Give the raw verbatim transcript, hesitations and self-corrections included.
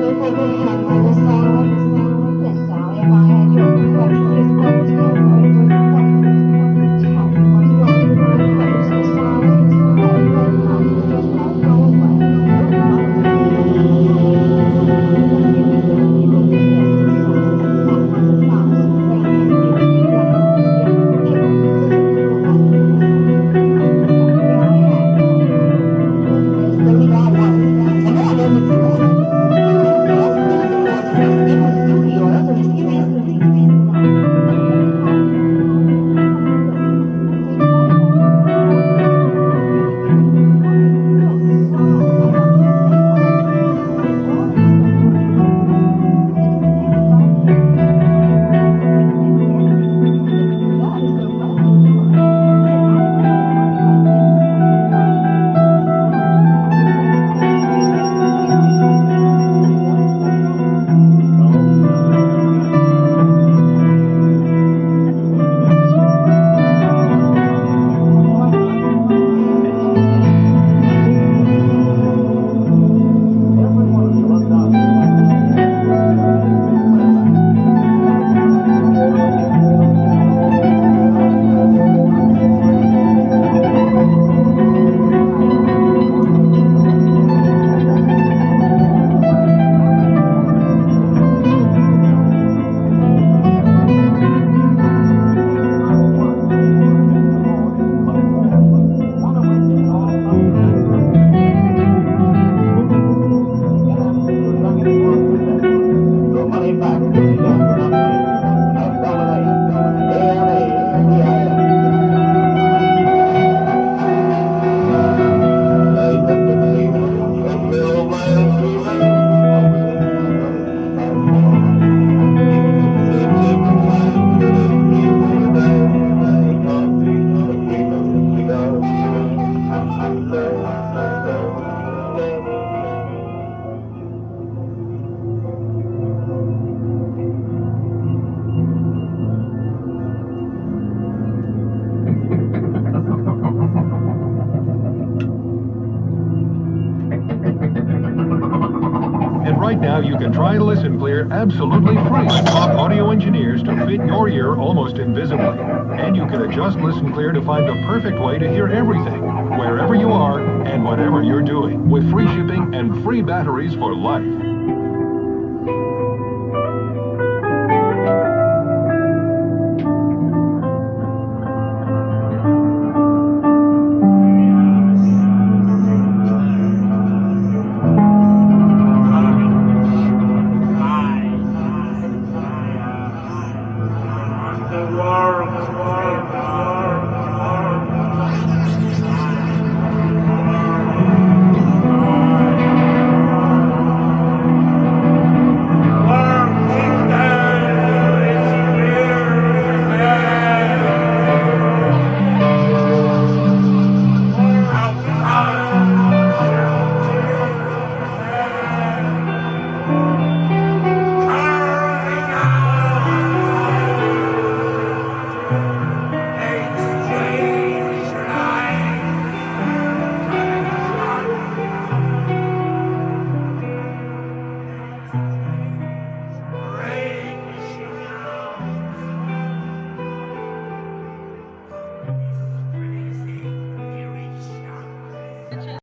Right now, you can try Listen Clear absolutely free with top audio engineers to fit your ear almost invisibly. And you can adjust Listen Clear to find the perfect way to hear everything, wherever you are and whatever you're doing, with free shipping and free batteries for life.